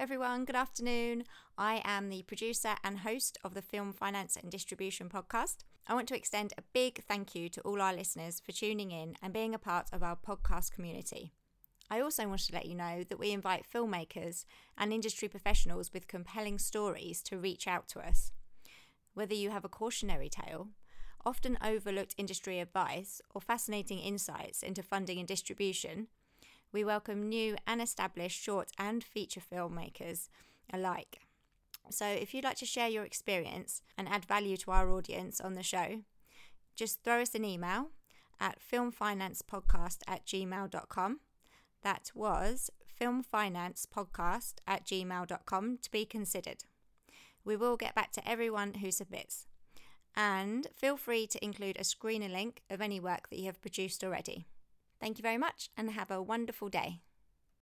everyone, good afternoon. I am the producer and host of the Film Finance and Distribution podcast. I want to extend a big thank you to all our listeners for tuning in and being a part of our podcast community. I also want to let you know that we invite filmmakers and industry professionals with compelling stories to reach out to us. Whether you have a cautionary tale, often overlooked industry advice, or fascinating insights into funding and distribution, we welcome new and established short and feature filmmakers alike. So if you'd like to share your experience and add value to our audience on the show, just throw us an email at filmfinancepodcast@gmail.com. That was filmfinancepodcast@gmail.com to be considered. We will get back to everyone who submits. And feel free to include a screener link of any work that you have produced already. Thank you very much and have a wonderful day.